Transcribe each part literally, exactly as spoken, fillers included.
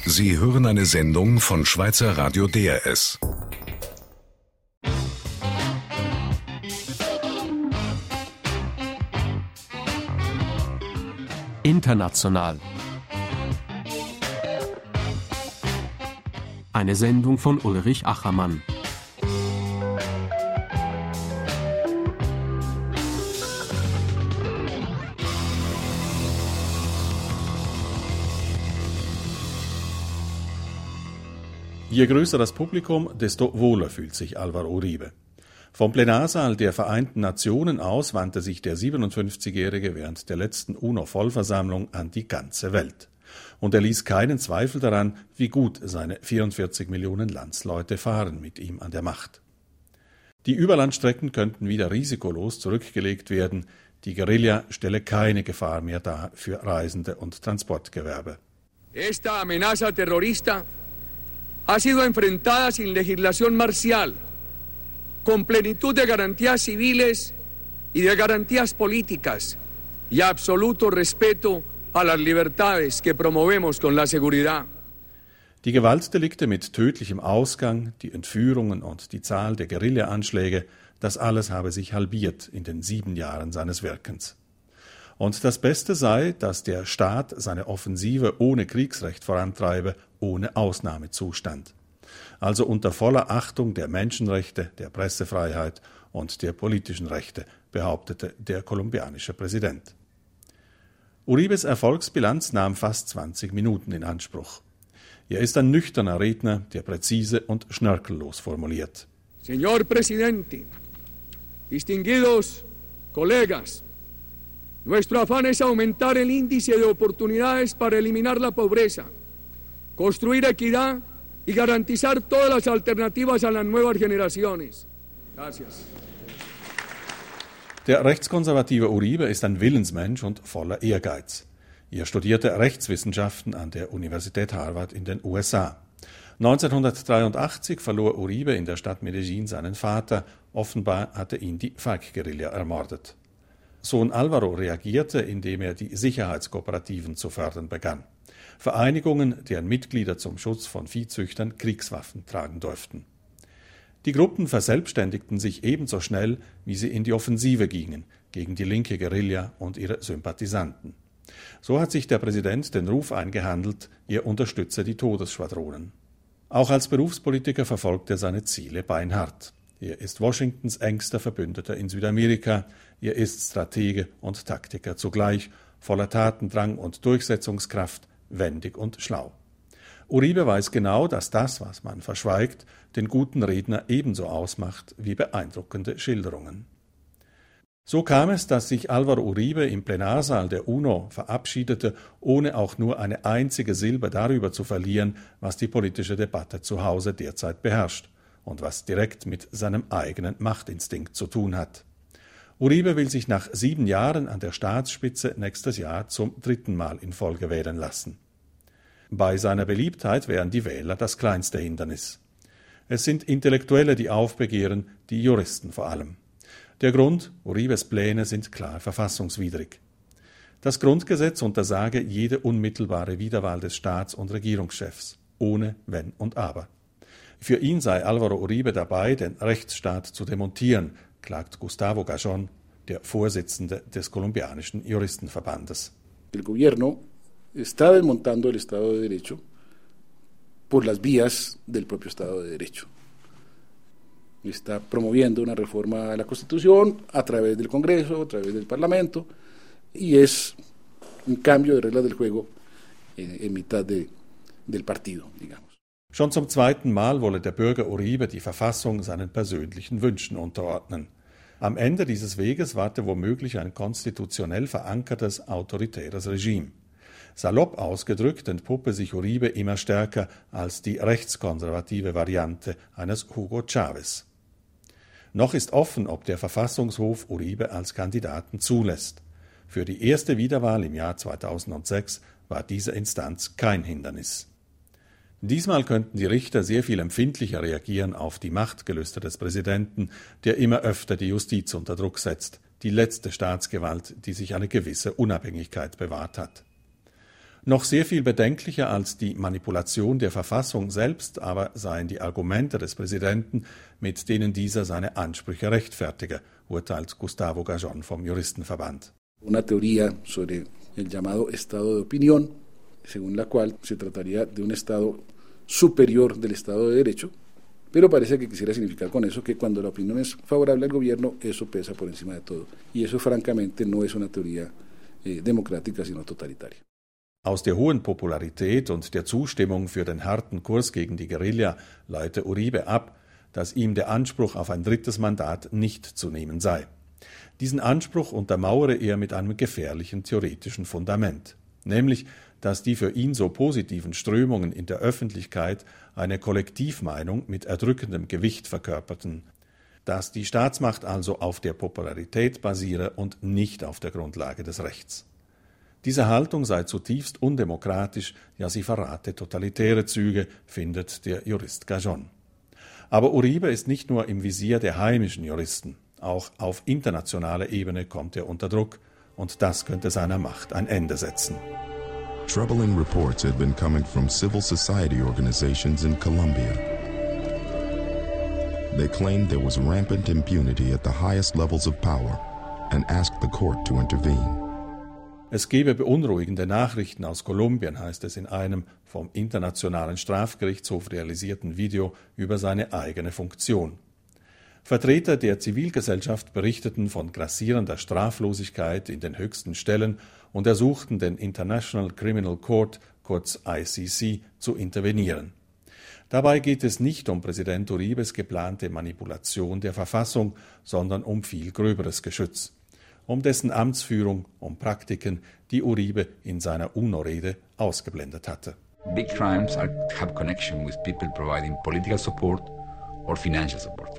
Sie hören eine Sendung von Schweizer Radio D R S. International. Eine Sendung von Ulrich Achermann. Je größer das Publikum, desto wohler fühlt sich Álvaro Uribe. Vom Plenarsaal der Vereinten Nationen aus wandte sich der siebenundfünfzigjährige während der letzten UNO-Vollversammlung an die ganze Welt. Und er ließ keinen Zweifel daran, wie gut seine vierundvierzig Millionen Landsleute fahren mit ihm an der Macht. Die Überlandstrecken könnten wieder risikolos zurückgelegt werden. Die Guerilla stelle keine Gefahr mehr dar für Reisende und Transportgewerbe. Esta amenaza terrorista ha sido enfrentada sin legislación marcial, con plenitud de garantías civiles y de garantías políticas y absoluto respeto a las libertades que promovemos con la seguridad. Die Gewaltdelikte mit tödlichem Ausgang, die Entführungen und die Zahl der Guerilla-Anschläge, das alles habe sich halbiert in den sieben Jahren seines Wirkens. Und das Beste sei, dass der Staat seine Offensive ohne Kriegsrecht vorantreibe, ohne Ausnahmezustand. Also unter voller Achtung der Menschenrechte, der Pressefreiheit und der politischen Rechte, behauptete der kolumbianische Präsident. Uribes Erfolgsbilanz nahm fast zwanzig Minuten in Anspruch. Er ist ein nüchterner Redner, der präzise und schnörkellos formuliert. Señor Presidente, distinguidos colegas, nuestro afán es aumentar el índice de oportunidades para eliminar la pobreza, construir equidad y garantizar todas las alternativas a las nuevas generaciones. Gracias. Der rechtskonservative Uribe ist ein Willensmensch und voller Ehrgeiz. Er studierte Rechtswissenschaften an der Universität Harvard in den U S A. neunzehnhundertdreiundachtzig verlor Uribe in der Stadt Medellín seinen Vater. Offenbar hatte ihn die FARC-Guerilla ermordet. Sohn Álvaro reagierte, indem er die Sicherheitskooperativen zu fördern begann. Vereinigungen, deren Mitglieder zum Schutz von Viehzüchtern Kriegswaffen tragen durften. Die Gruppen verselbstständigten sich ebenso schnell, wie sie in die Offensive gingen, gegen die linke Guerilla und ihre Sympathisanten. So hat sich der Präsident den Ruf eingehandelt, er unterstütze die Todesschwadronen. Auch als Berufspolitiker verfolgt er seine Ziele beinhart. Er ist Washingtons engster Verbündeter in Südamerika, er ist Stratege und Taktiker zugleich, voller Tatendrang und Durchsetzungskraft, wendig und schlau. Uribe weiß genau, dass das, was man verschweigt, den guten Redner ebenso ausmacht wie beeindruckende Schilderungen. So kam es, dass sich Álvaro Uribe im Plenarsaal der UNO verabschiedete, ohne auch nur eine einzige Silbe darüber zu verlieren, was die politische Debatte zu Hause derzeit beherrscht und was direkt mit seinem eigenen Machtinstinkt zu tun hat. Uribe will sich nach sieben Jahren an der Staatsspitze nächstes Jahr zum dritten Mal in Folge wählen lassen. Bei seiner Beliebtheit wären die Wähler das kleinste Hindernis. Es sind Intellektuelle, die aufbegehren, die Juristen vor allem. Der Grund: Uribes Pläne sind klar verfassungswidrig. Das Grundgesetz untersage jede unmittelbare Wiederwahl des Staats- und Regierungschefs, ohne Wenn und Aber. Für ihn sei Álvaro Uribe dabei, den Rechtsstaat zu demontieren, klagt Gustavo Gajon, der Vorsitzende des kolumbianischen Juristenverbandes. El gobierno está desmontando el Estado de Derecho por las vías del propio Estado de Derecho. Está promoviendo una reforma a la Constitución a través del Congreso, a través del Parlamento, y es un cambio de reglas del juego en, en mitad de, del partido, digamos. Schon zum zweiten Mal wolle der Bürger Uribe die Verfassung seinen persönlichen Wünschen unterordnen. Am Ende dieses Weges warte womöglich ein konstitutionell verankertes, autoritäres Regime. Salopp ausgedrückt entpuppe sich Uribe immer stärker als die rechtskonservative Variante eines Hugo Chávez. Noch ist offen, ob der Verfassungshof Uribe als Kandidaten zulässt. Für die erste Wiederwahl im Jahr zweitausendsechs war diese Instanz kein Hindernis. Diesmal könnten die Richter sehr viel empfindlicher reagieren auf die Machtgelüste des Präsidenten, der immer öfter die Justiz unter Druck setzt, die letzte Staatsgewalt, die sich eine gewisse Unabhängigkeit bewahrt hat. Noch sehr viel bedenklicher als die Manipulation der Verfassung selbst aber seien die Argumente des Präsidenten, mit denen dieser seine Ansprüche rechtfertige, urteilt Gustavo Gajon vom Juristenverband. Una teoría sobre el llamado estado de opinión, según la cual se trataría de un estado superior del Estado de Derecho, pero parece que quisiera significar con eso que cuando la opinión es favorable al gobierno, eso pesa por encima de todo. Y eso francamente no es una teoría eh, democrática, sino totalitaria. Aus der hohen Popularität und der Zustimmung für den harten Kurs gegen die Guerilla leite Uribe ab, dass ihm der Anspruch auf ein drittes Mandat nicht zu nehmen sei. Diesen Anspruch untermauere er mit einem gefährlichen theoretischen Fundament, nämlich, dass die für ihn so positiven Strömungen in der Öffentlichkeit eine Kollektivmeinung mit erdrückendem Gewicht verkörperten, dass die Staatsmacht also auf der Popularität basiere und nicht auf der Grundlage des Rechts. Diese Haltung sei zutiefst undemokratisch, ja sie verrate totalitäre Züge, findet der Jurist Gajon. Aber Uribe ist nicht nur im Visier der heimischen Juristen, auch auf internationaler Ebene kommt er unter Druck und das könnte seiner Macht ein Ende setzen. Troubling reports had been coming from civil society organizations in Colombia. They claimed there was rampant impunity at the highest levels of power and asked the court to intervene. Es gebe beunruhigende Nachrichten aus Kolumbien, heißt es in einem vom Internationalen Strafgerichtshof realisierten Video über seine eigene Funktion. Vertreter der Zivilgesellschaft berichteten von grassierender Straflosigkeit in den höchsten Stellen und ersuchten den International Criminal Court, kurz I C C, zu intervenieren. Dabei geht es nicht um Präsident Uribes geplante Manipulation der Verfassung, sondern um viel gröberes Geschütz. Um dessen Amtsführung, um Praktiken, die Uribe in seiner UNO-Rede ausgeblendet hatte. Big crimes are, have connection with people providing political support or financial support.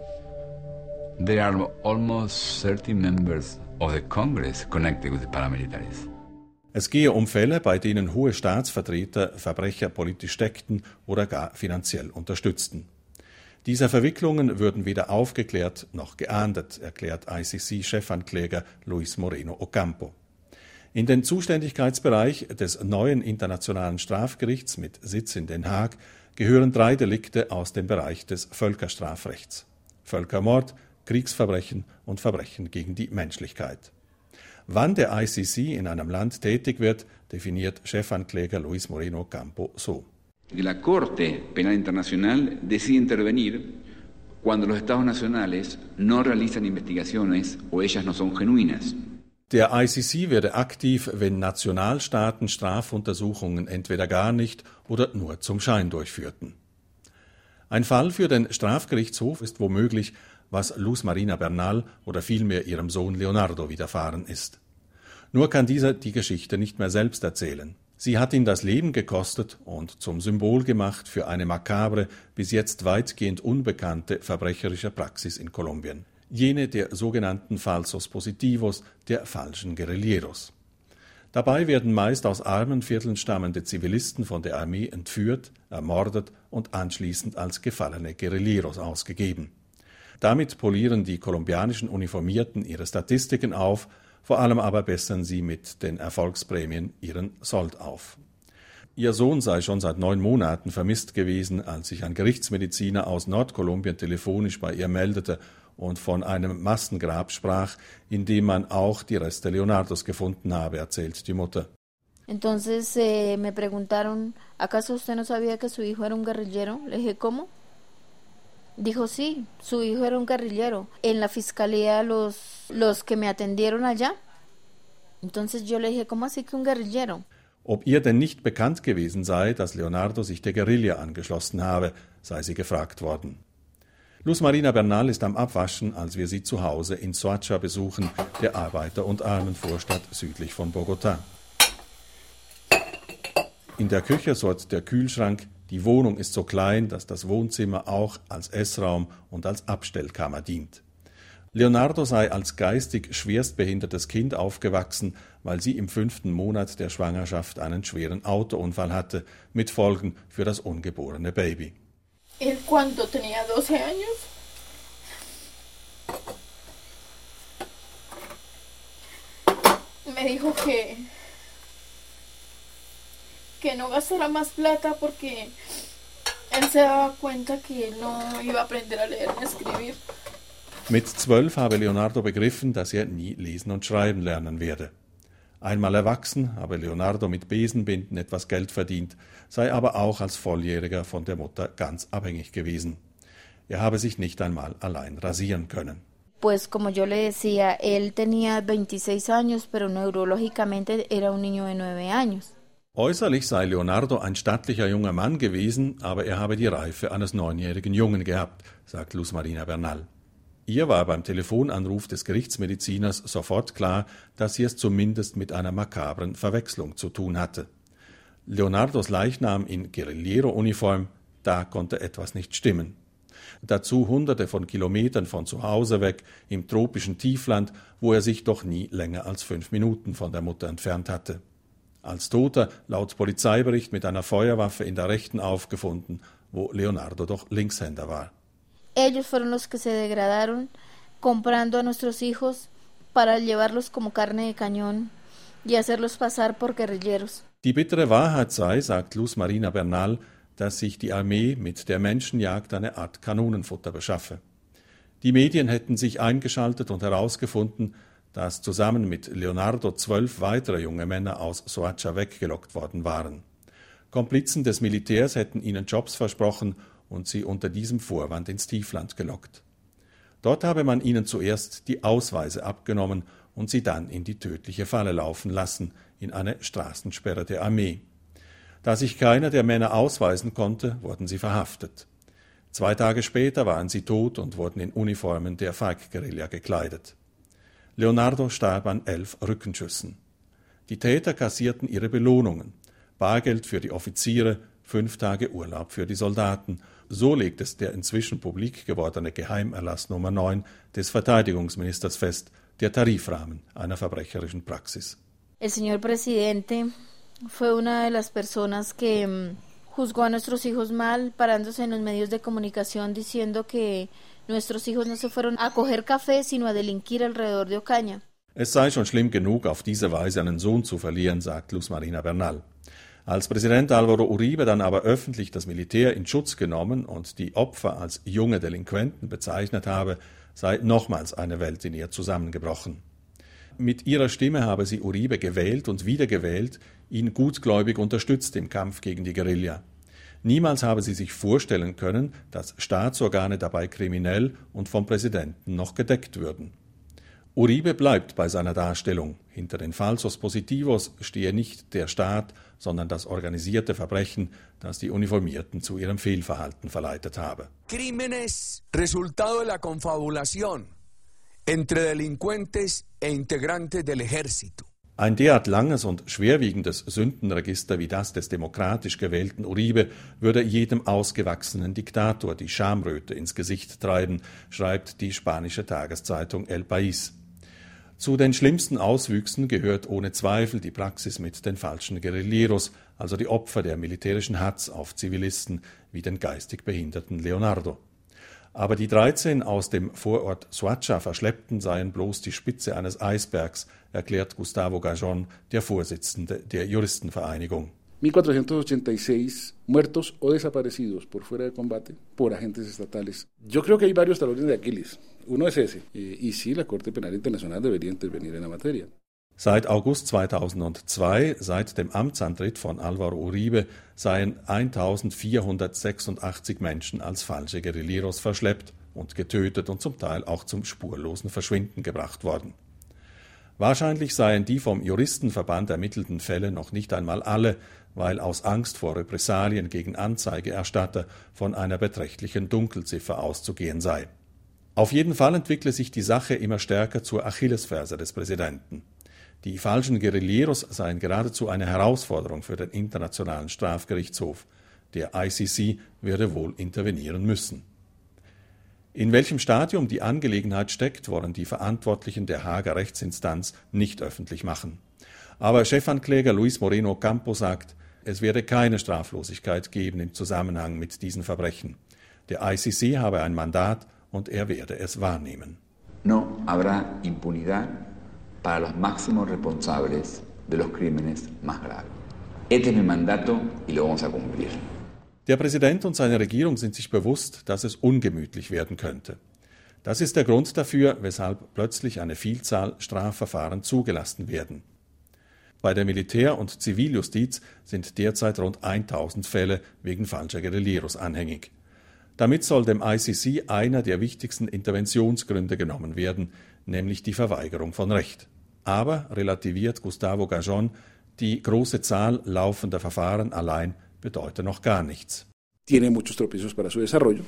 There are almost thirty members of the Congress connected with the paramilitaries. Es gehe um Fälle, bei denen hohe Staatsvertreter Verbrecher politisch steckten oder gar finanziell unterstützten. Diese Verwicklungen würden weder aufgeklärt noch geahndet, erklärt I C C-Chefankläger Luis Moreno Ocampo. In den Zuständigkeitsbereich des neuen Internationalen Strafgerichts mit Sitz in Den Haag gehören drei Delikte aus dem Bereich des Völkerstrafrechts: Völkermord, Kriegsverbrechen und Verbrechen gegen die Menschlichkeit. Wann der I C C in einem Land tätig wird, definiert Chefankläger Luis Moreno Ocampo so. La Corte Penal Internacional decide intervenir cuando los Estados nacionales no realizan investigaciones o ellas no son genuinas. Der I C C werde aktiv, wenn Nationalstaaten Strafuntersuchungen entweder gar nicht oder nur zum Schein durchführten. Ein Fall für den Strafgerichtshof ist womöglich, was Luz Marina Bernal oder vielmehr ihrem Sohn Leonardo widerfahren ist. Nur kann dieser die Geschichte nicht mehr selbst erzählen. Sie hat ihn das Leben gekostet und zum Symbol gemacht für eine makabre, bis jetzt weitgehend unbekannte verbrecherische Praxis in Kolumbien. Jene der sogenannten Falsos Positivos, der falschen Guerilleros. Dabei werden meist aus armen Vierteln stammende Zivilisten von der Armee entführt, ermordet und anschließend als gefallene Guerilleros ausgegeben. Damit polieren die kolumbianischen Uniformierten ihre Statistiken auf, vor allem aber bessern sie mit den Erfolgsprämien ihren Sold auf. Ihr Sohn sei schon seit neun Monaten vermisst gewesen, als sich ein Gerichtsmediziner aus Nordkolumbien telefonisch bei ihr meldete und von einem Massengrab sprach, in dem man auch die Reste Leonardos gefunden habe, erzählt die Mutter. Entonces eh, me preguntaron, ¿acaso usted no sabía que su hijo era un guerrillero? Le dije, ¿cómo? Dijo, sí, su hijo era un guerrillero. En la fiscalía los, los que me atendieron allá. Entonces yo le dije, ¿cómo así que un guerrillero? Ob ihr denn nicht bekannt gewesen sei, dass Leonardo sich der Guerilla angeschlossen habe, sei sie gefragt worden. Luz Marina Bernal ist am Abwaschen, als wir sie zu Hause in Soacha besuchen, der Arbeiter- und Armenvorstadt südlich von Bogotá. In der Küche surrt der Kühlschrank. Die Wohnung ist so klein, dass das Wohnzimmer auch als Essraum und als Abstellkammer dient. Leonardo sei als geistig schwerstbehindertes Kind aufgewachsen, weil sie im fünften Monat der Schwangerschaft einen schweren Autounfall hatte, mit Folgen für das ungeborene Baby. ¿Él cuando tenía doce años? Me dijo que que no gastara más plata porque él se daba cuenta que él no iba a aprender a leer ni a escribir. Mit zwölf habe Leonardo begriffen, dass er nie lesen und schreiben lernen werde. Einmal erwachsen habe Leonardo mit Besenbinden etwas Geld verdient, sei aber auch als Volljähriger von der Mutter ganz abhängig gewesen. Er habe sich nicht einmal allein rasieren können. Pues como yo le decía, él tenía veintiséis años, pero neurológicamente era un niño de nueve años. Äußerlich sei Leonardo ein stattlicher junger Mann gewesen, aber er habe die Reife eines neunjährigen Jungen gehabt, sagt Luz Marina Bernal. Ihr war beim Telefonanruf des Gerichtsmediziners sofort klar, dass sie es zumindest mit einer makabren Verwechslung zu tun hatte. Leonardos Leichnam in Guerillero-Uniform, da konnte etwas nicht stimmen. Dazu hunderte von Kilometern von zu Hause weg, im tropischen Tiefland, wo er sich doch nie länger als fünf Minuten von der Mutter entfernt hatte. Als Toter, laut Polizeibericht, mit einer Feuerwaffe in der Rechten aufgefunden, wo Leonardo doch Linkshänder war. Ellos fueron los que se degradaron comprando a nuestros hijos para llevarlos como carne de cañón y hacerlos pasar por guerrilleros. Die bittere Wahrheit sei, sagt Luz Marina Bernal, dass sich die Armee mit der Menschenjagd eine Art Kanonenfutter beschaffe. Die Medien hätten sich eingeschaltet und herausgefunden, dass zusammen mit Leonardo zwölf weitere junge Männer aus Soacha weggelockt worden waren. Komplizen des Militärs hätten ihnen Jobs versprochen und sie unter diesem Vorwand ins Tiefland gelockt. Dort habe man ihnen zuerst die Ausweise abgenommen und sie dann in die tödliche Falle laufen lassen, in eine Straßensperre der Armee. Da sich keiner der Männer ausweisen konnte, wurden sie verhaftet. Zwei Tage später waren sie tot und wurden in Uniformen der FARC-Guerilla gekleidet. Leonardo starb an elf Rückenschüssen. Die Täter kassierten ihre Belohnungen, Bargeld für die Offiziere, fünf Tage Urlaub für die Soldaten. So legt es der inzwischen publik gewordene Geheimerlass Nummer neun des Verteidigungsministers fest, der Tarifrahmen einer verbrecherischen Praxis. El señor presidente fue una de las personas que juzgó a nuestros hijos mal, parándose en los medios de comunicación diciendo que nuestros hijos no se fueron a coger café, sino a delinquir alrededor de Ocaña. Es sei schon schlimm genug, auf diese Weise einen Sohn zu verlieren, sagt Luz Marina Bernal. Als Präsident Álvaro Uribe dann aber öffentlich das Militär in Schutz genommen und die Opfer als junge Delinquenten bezeichnet habe, sei nochmals eine Welt in ihr zusammengebrochen. Mit ihrer Stimme habe sie Uribe gewählt und wiedergewählt, ihn gutgläubig unterstützt im Kampf gegen die Guerilla. Niemals habe sie sich vorstellen können, dass Staatsorgane dabei kriminell und vom Präsidenten noch gedeckt würden. Uribe bleibt bei seiner Darstellung. Hinter den Falsos Positivos stehe nicht der Staat, sondern das organisierte Verbrechen, das die Uniformierten zu ihrem Fehlverhalten verleitet habe. Crímenes resultado de la confabulación entre delincuentes e integrantes del ejército. Ein derart langes und schwerwiegendes Sündenregister wie das des demokratisch gewählten Uribe würde jedem ausgewachsenen Diktator die Schamröte ins Gesicht treiben, schreibt die spanische Tageszeitung El País. Zu den schlimmsten Auswüchsen gehört ohne Zweifel die Praxis mit den falschen Guerilleros, also die Opfer der militärischen Hatz auf Zivilisten wie den geistig behinderten Leonardo. Aber die dreizehn aus dem Vorort Soacha Verschleppten seien bloß die Spitze eines Eisbergs, erklärt Gustavo Gajon, der Vorsitzende der Juristenvereinigung. catorce ochenta y seis muertos o desaparecidos por fuera de combate por agentes estatales. Yo creo que hay varios talones de Aquiles. Uno es ese. Eh, y sí, la Corte Penal Internacional debería intervenir en la materia. Seit August zweitausendzwei, seit dem Amtsantritt von Álvaro Uribe, seien eintausendvierhundertsechsundachtzig Menschen als falsche Guerilleros verschleppt und getötet und zum Teil auch zum spurlosen Verschwinden gebracht worden. Wahrscheinlich seien die vom Juristenverband ermittelten Fälle noch nicht einmal alle, weil aus Angst vor Repressalien gegen Anzeigerstatter von einer beträchtlichen Dunkelziffer auszugehen sei. Auf jeden Fall entwickle sich die Sache immer stärker zur Achillesferse des Präsidenten. Die falschen Guerilleros seien geradezu eine Herausforderung für den Internationalen Strafgerichtshof. Der I C C würde wohl intervenieren müssen. In welchem Stadium die Angelegenheit steckt, wollen die Verantwortlichen der Haager Rechtsinstanz nicht öffentlich machen. Aber Chefankläger Luis Moreno Ocampo sagt, es werde keine Straflosigkeit geben im Zusammenhang mit diesen Verbrechen. Der I C C habe ein Mandat und er werde es wahrnehmen. No habrá impunidad para los máximos responsables de los crímenes más graves. Este es mi mandato y lo vamos a cumplir. Der Präsident und seine Regierung sind sich bewusst, dass es ungemütlich werden könnte. Das ist der Grund dafür, weshalb plötzlich eine Vielzahl Strafverfahren zugelassen werden. Bei der Militär- und Ziviljustiz sind derzeit rund tausend Fälle wegen falscher Guerilleros anhängig. Damit soll dem I C C einer der wichtigsten Interventionsgründe genommen werden, nämlich die Verweigerung von Recht. Aber, relativiert Gustavo Gajon, die große Zahl laufender Verfahren allein bedeute noch gar nichts. Tiene muchos tropiezos para su desarrollo,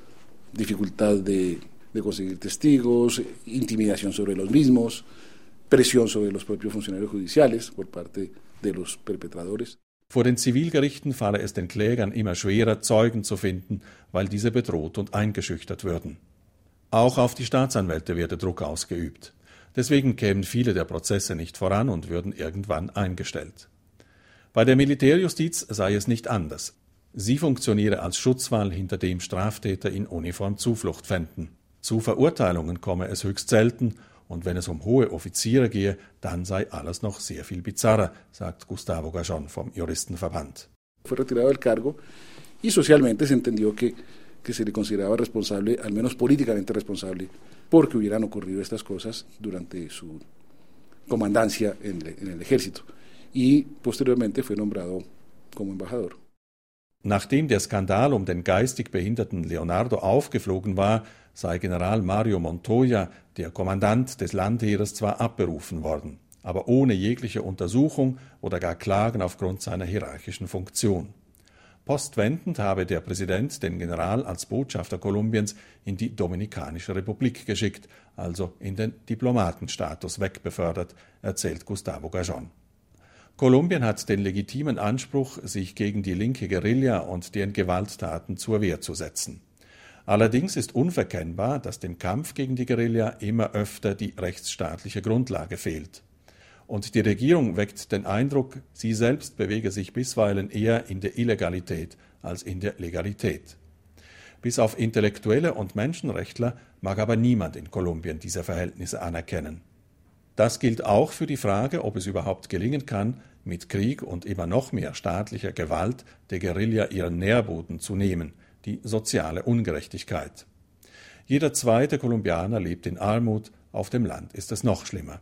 dificultad de, de conseguir testigos, intimidación sobre los mismos, presión sobre los propios funcionarios judiciales por parte de los perpetradores. Vor den Zivilgerichten falle es den Klägern immer schwerer, Zeugen zu finden, weil diese bedroht und eingeschüchtert würden. Auch auf die Staatsanwälte werde Druck ausgeübt. Deswegen kämen viele der Prozesse nicht voran und würden irgendwann eingestellt. Bei der Militärjustiz sei es nicht anders. Sie funktioniere als Schutzwall, hinter dem Straftäter in Uniform Zuflucht fänden. Zu Verurteilungen komme es höchst selten, und wenn es um hohe Offiziere gehe, dann sei alles noch sehr viel bizarrer, sagt Gustavo Gajon vom Juristenverband. Fue retirado del cargo y socialmente se entendió que, que se le consideraba responsable, al menos políticamente responsable, porque hubieran ocurrido estas cosas durante su comandancia en, en el ejército. Y posteriormente fue nombrado como embajador. Nachdem der Skandal um den geistig behinderten Leonardo aufgeflogen war, sei General Mario Montoya, der Kommandant des Landheeres, zwar abberufen worden, aber ohne jegliche Untersuchung oder gar Klagen aufgrund seiner hierarchischen Funktion. Postwendend habe der Präsident den General als Botschafter Kolumbiens in die Dominikanische Republik geschickt, also in den Diplomatenstatus wegbefördert, erzählt Gustavo Gajon. Kolumbien hat den legitimen Anspruch, sich gegen die linke Guerilla und deren Gewalttaten zur Wehr zu setzen. Allerdings ist unverkennbar, dass dem Kampf gegen die Guerilla immer öfter die rechtsstaatliche Grundlage fehlt. Und die Regierung weckt den Eindruck, sie selbst bewege sich bisweilen eher in der Illegalität als in der Legalität. Bis auf Intellektuelle und Menschenrechtler mag aber niemand in Kolumbien diese Verhältnisse anerkennen. Das gilt auch für die Frage, ob es überhaupt gelingen kann, mit Krieg und immer noch mehr staatlicher Gewalt der Guerilla ihren Nährboden zu nehmen, die soziale Ungerechtigkeit. Jeder zweite Kolumbianer lebt in Armut, auf dem Land ist es noch schlimmer.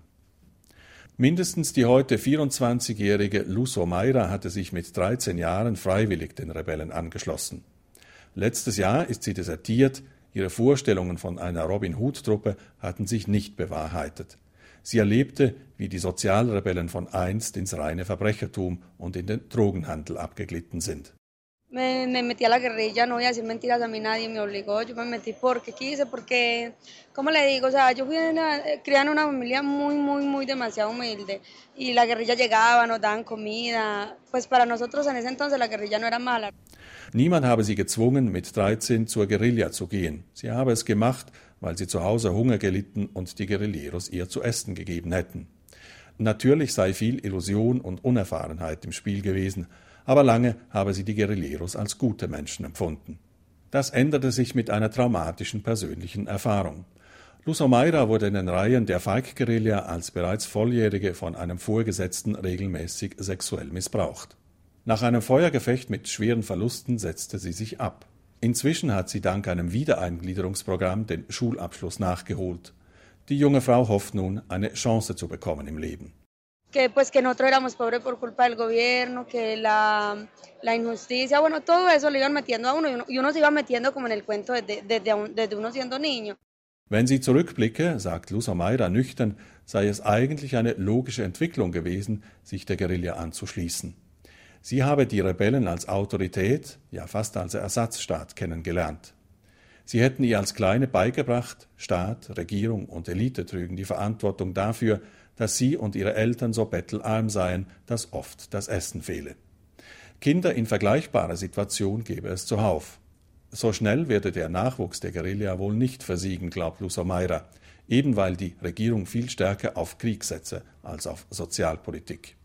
Mindestens die heute vierundzwanzigjährige Luz Omaira hatte sich mit dreizehn Jahren freiwillig den Rebellen angeschlossen. Letztes Jahr ist sie desertiert, ihre Vorstellungen von einer Robin-Hood-Truppe hatten sich nicht bewahrheitet. Sie erlebte, wie die Sozialrebellen von einst ins reine Verbrechertum und in den Drogenhandel abgeglitten sind. Me, me metí a la guerrilla, no voy a decir mentiras, a mí nadie me obligó, yo me metí porque quise, porque, ¿cómo le digo? O sea, yo fui una, criada en una familia muy, muy, muy demasiado humilde y la guerrilla llegaba, nos daban comida, pues para nosotros en ese entonces la guerrilla no era mala. Niemand habe sie gezwungen, mit dreizehn zur Guerilla zu gehen. Sie habe es gemacht, weil sie zu Hause Hunger gelitten und die Guerilleros ihr zu essen gegeben hätten. Natürlich sei viel Illusion und Unerfahrenheit im Spiel gewesen, aber lange habe sie die Guerilleros als gute Menschen empfunden. Das änderte sich mit einer traumatischen persönlichen Erfahrung. Luz Omaira wurde in den Reihen der F A R C-Guerilla als bereits Volljährige von einem Vorgesetzten regelmäßig sexuell missbraucht. Nach einem Feuergefecht mit schweren Verlusten setzte sie sich ab. Inzwischen hat sie dank einem Wiedereingliederungsprogramm den Schulabschluss nachgeholt. Die junge Frau hofft nun, eine Chance zu bekommen im Leben. Que pues que nosotros éramos pobres por culpa del gobierno, que la, la injusticia, bueno, todo eso le iban metiendo a uno y, uno y uno se iba metiendo como en el cuento desde, desde, desde uno siendo niño. Wenn sie zurückblicke, sagt Luz Omaira nüchtern, sei es eigentlich eine logische Entwicklung gewesen, sich der Guerilla anzuschließen. Sie habe die Rebellen als Autorität, ja fast als Ersatzstaat kennengelernt. Sie hätten ihr als Kleine beigebracht, Staat, Regierung und Elite trügen die Verantwortung dafür, dass sie und ihre Eltern so bettelarm seien, dass oft das Essen fehle. Kinder in vergleichbarer Situation gebe es zuhauf. So schnell werde der Nachwuchs der Guerilla wohl nicht versiegen, glaubt Luz Omaira, eben weil die Regierung viel stärker auf Krieg setze als auf Sozialpolitik.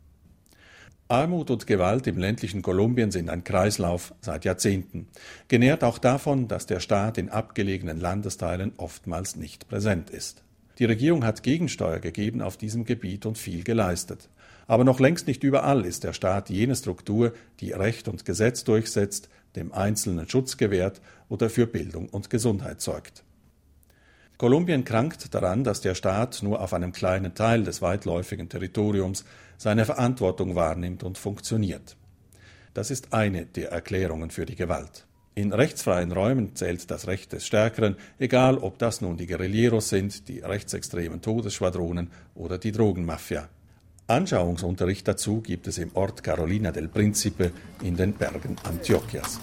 Armut und Gewalt im ländlichen Kolumbien sind ein Kreislauf seit Jahrzehnten, genährt auch davon, dass der Staat in abgelegenen Landesteilen oftmals nicht präsent ist. Die Regierung hat Gegensteuer gegeben auf diesem Gebiet und viel geleistet. Aber noch längst nicht überall ist der Staat jene Struktur, die Recht und Gesetz durchsetzt, dem Einzelnen Schutz gewährt oder für Bildung und Gesundheit sorgt. Kolumbien krankt daran, dass der Staat nur auf einem kleinen Teil des weitläufigen Territoriums seine Verantwortung wahrnimmt und funktioniert. Das ist eine der Erklärungen für die Gewalt. In rechtsfreien Räumen zählt das Recht des Stärkeren, egal ob das nun die Guerilleros sind, die rechtsextremen Todesschwadronen oder die Drogenmafia. Anschauungsunterricht dazu gibt es im Ort Carolina del Príncipe in den Bergen Antioquias.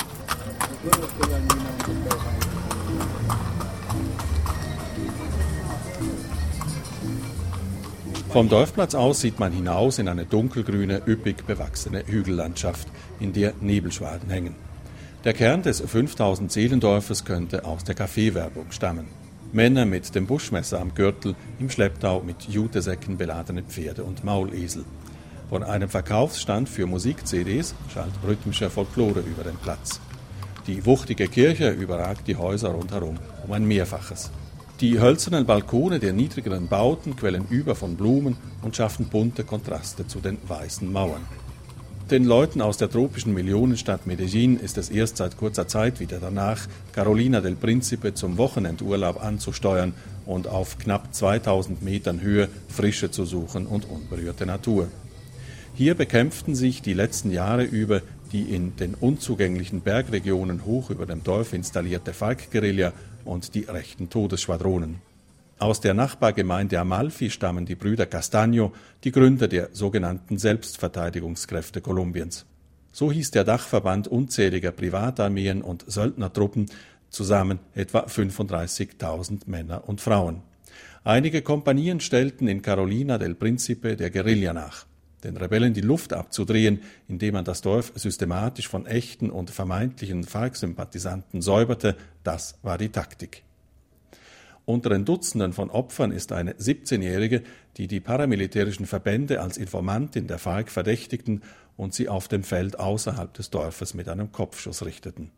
Vom Dorfplatz aus sieht man hinaus in eine dunkelgrüne, üppig bewachsene Hügellandschaft, in der Nebelschwaden hängen. Der Kern des fünftausend Seelendorfes könnte aus der Kaffeewerbung stammen. Männer mit dem Buschmesser am Gürtel, im Schlepptau mit Jutesäcken beladene Pferde und Maulesel. Von einem Verkaufsstand für Musik-C Ds schallt rhythmische Folklore über den Platz. Die wuchtige Kirche überragt die Häuser rundherum um ein Mehrfaches. Die hölzernen Balkone der niedrigeren Bauten quellen über von Blumen und schaffen bunte Kontraste zu den weißen Mauern. Den Leuten aus der tropischen Millionenstadt Medellín ist es erst seit kurzer Zeit wieder danach, Carolina del Príncipe zum Wochenendurlaub anzusteuern und auf knapp zweitausend Metern Höhe Frische zu suchen und unberührte Natur. Hier bekämpften sich die letzten Jahre über die in den unzugänglichen Bergregionen hoch über dem Dorf installierte FARC-Guerilla und die rechten Todesschwadronen. Aus der Nachbargemeinde Amalfi stammen die Brüder Castaño, die Gründer der sogenannten Selbstverteidigungskräfte Kolumbiens. So hieß der Dachverband unzähliger Privatarmeen und Söldnertruppen, zusammen etwa fünfunddreißigtausend Männer und Frauen. Einige Kompanien stellten in Carolina del Príncipe der Guerilla nach. Den Rebellen die Luft abzudrehen, indem man das Dorf systematisch von echten und vermeintlichen FARC-Sympathisanten säuberte, das war die Taktik. Unter den Dutzenden von Opfern ist eine siebzehnjährige, die die paramilitärischen Verbände als Informantin der FARC verdächtigten und sie auf dem Feld außerhalb des Dorfes mit einem Kopfschuss richteten.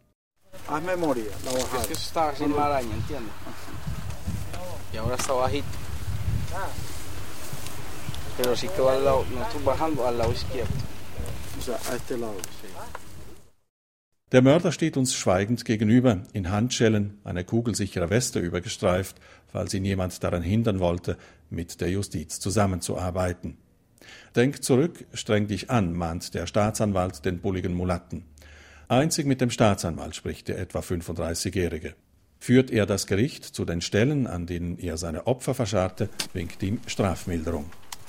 Der Mörder steht uns schweigend gegenüber, in Handschellen, eine kugelsichere Weste übergestreift, falls ihn jemand daran hindern wollte, mit der Justiz zusammenzuarbeiten. Denk zurück, streng dich an, mahnt der Staatsanwalt den bulligen Mulatten. Einzig mit dem Staatsanwalt spricht der etwa fünfunddreißigjährige. Führt er das Gericht zu den Stellen, an denen er seine Opfer verscharrte, winkt ihm Strafmilderung.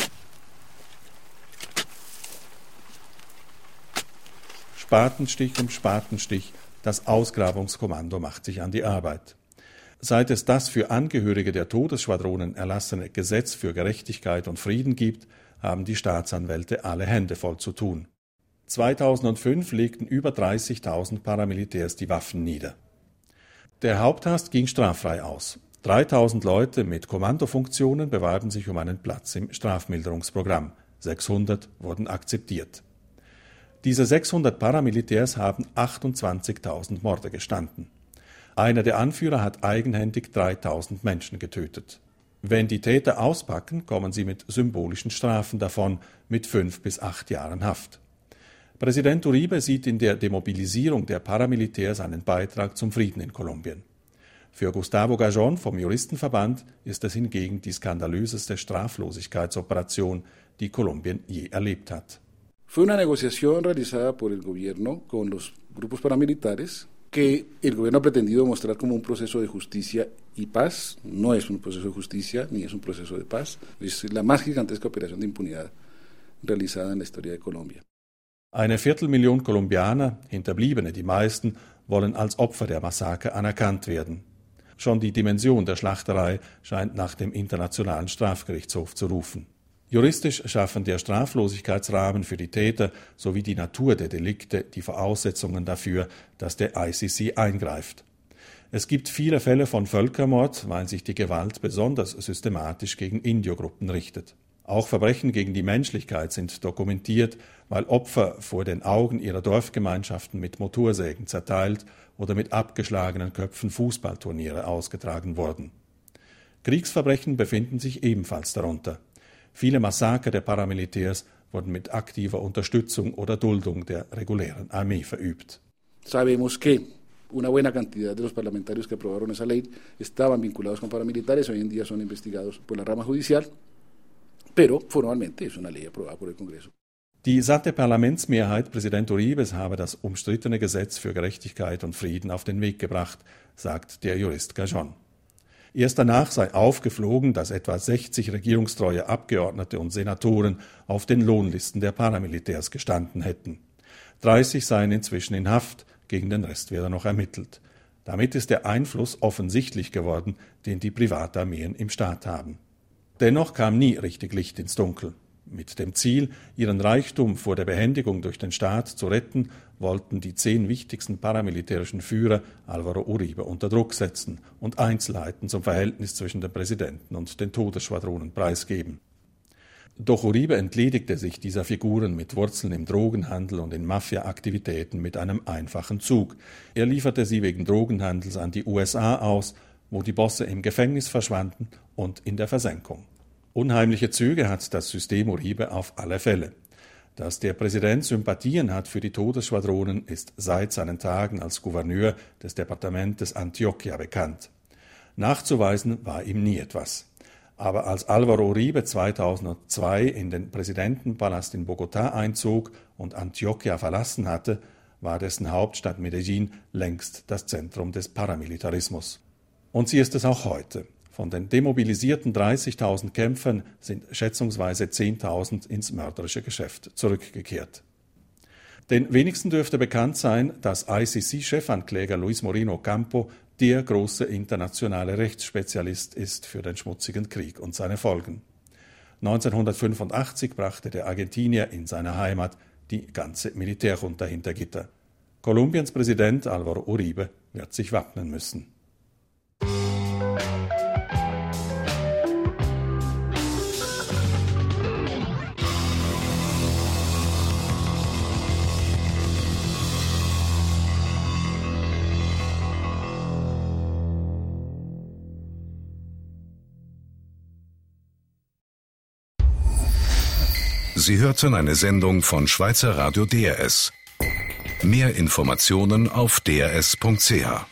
Spatenstich um Spatenstich, das Ausgrabungskommando macht sich an die Arbeit. Seit es das für Angehörige der Todesschwadronen erlassene Gesetz für Gerechtigkeit und Frieden gibt, haben die Staatsanwälte alle Hände voll zu tun. zweitausendfünf legten über dreißigtausend Paramilitärs die Waffen nieder. Der Haupthast ging straffrei aus. dreitausend Leute mit Kommandofunktionen bewarben sich um einen Platz im Strafmilderungsprogramm. sechshundert wurden akzeptiert. Diese sechshundert Paramilitärs haben achtundzwanzigtausend Morde gestanden. Einer der Anführer hat eigenhändig dreitausend Menschen getötet. Wenn die Täter auspacken, kommen sie mit symbolischen Strafen davon, mit fünf bis acht Jahren Haft. Präsident Uribe sieht in der Demobilisierung der Paramilitärs einen Beitrag zum Frieden in Kolumbien. Für Gustavo Gajon vom Juristenverband ist es hingegen die skandalöseste Straflosigkeitsoperation, die Kolumbien je erlebt hat. Fue una negociación realizada por el gobierno con los grupos paramilitares que el gobierno ha pretendido mostrar como un proceso de justicia y paz. No es un proceso de justicia ni es un proceso de paz. Es la más gigantesca operación de impunidad realizada en la historia de Colombia. Eine Viertelmillion Kolumbianer, Hinterbliebene die meisten, wollen als Opfer der Massaker anerkannt werden. Schon die Dimension der Schlachterei scheint nach dem Internationalen Strafgerichtshof zu rufen. Juristisch schaffen der Straflosigkeitsrahmen für die Täter sowie die Natur der Delikte die Voraussetzungen dafür, dass der I C C eingreift. Es gibt viele Fälle von Völkermord, weil sich die Gewalt besonders systematisch gegen Indio-Gruppen richtet. Auch Verbrechen gegen die Menschlichkeit sind dokumentiert, weil Opfer vor den Augen ihrer Dorfgemeinschaften mit Motorsägen zerteilt oder mit abgeschlagenen Köpfen Fußballturniere ausgetragen wurden. Kriegsverbrechen befinden sich ebenfalls darunter. Viele Massaker der Paramilitärs wurden mit aktiver Unterstützung oder Duldung der regulären Armee verübt. Sabemos que una buena cantidad de los parlamentarios que aprobaron esa ley estaban vinculados con paramilitares, hoy en día son investigados por la rama judicial, pero formalmente es una ley aprobada por el Congreso. Die satte Parlamentsmehrheit Präsident Uribes habe das umstrittene Gesetz für Gerechtigkeit und Frieden auf den Weg gebracht, sagt der Jurist Gajon. Erst danach sei aufgeflogen, dass etwa sechzig regierungstreue Abgeordnete und Senatoren auf den Lohnlisten der Paramilitärs gestanden hätten. dreißig seien inzwischen in Haft, gegen den Rest werde noch ermittelt. Damit ist der Einfluss offensichtlich geworden, den die Privatarmeen im Staat haben. Dennoch kam nie richtig Licht ins Dunkel. Mit dem Ziel, ihren Reichtum vor der Behändigung durch den Staat zu retten, wollten die zehn wichtigsten paramilitärischen Führer Álvaro Uribe unter Druck setzen und Einzelheiten zum Verhältnis zwischen dem Präsidenten und den Todesschwadronen preisgeben. Doch Uribe entledigte sich dieser Figuren mit Wurzeln im Drogenhandel und in Mafia-Aktivitäten mit einem einfachen Zug. Er lieferte sie wegen Drogenhandels an die U S A aus, wo die Bosse im Gefängnis verschwanden und in der Versenkung. Unheimliche Züge hat das System Uribe auf alle Fälle. Dass der Präsident Sympathien hat für die Todesschwadronen, ist seit seinen Tagen als Gouverneur des Departamentes Antioquia bekannt. Nachzuweisen war ihm nie etwas. Aber als Álvaro Uribe zweitausendzwei in den Präsidentenpalast in Bogotá einzog und Antioquia verlassen hatte, war dessen Hauptstadt Medellín längst das Zentrum des Paramilitarismus. Und sie ist es auch heute. Von den demobilisierten dreißigtausend Kämpfern sind schätzungsweise zehntausend ins mörderische Geschäft zurückgekehrt. Den wenigsten dürfte bekannt sein, dass I C C-Chefankläger Luis Moreno Ocampo der große internationale Rechtsspezialist ist für den schmutzigen Krieg und seine Folgen. neunzehnhundertfünfundachtzig brachte der Argentinier in seiner Heimat die ganze Militärjunta hinter Gitter. Kolumbiens Präsident Álvaro Uribe wird sich wappnen müssen. Sie hörten eine Sendung von Schweizer Radio D R S. Mehr Informationen auf d r s punkt c h.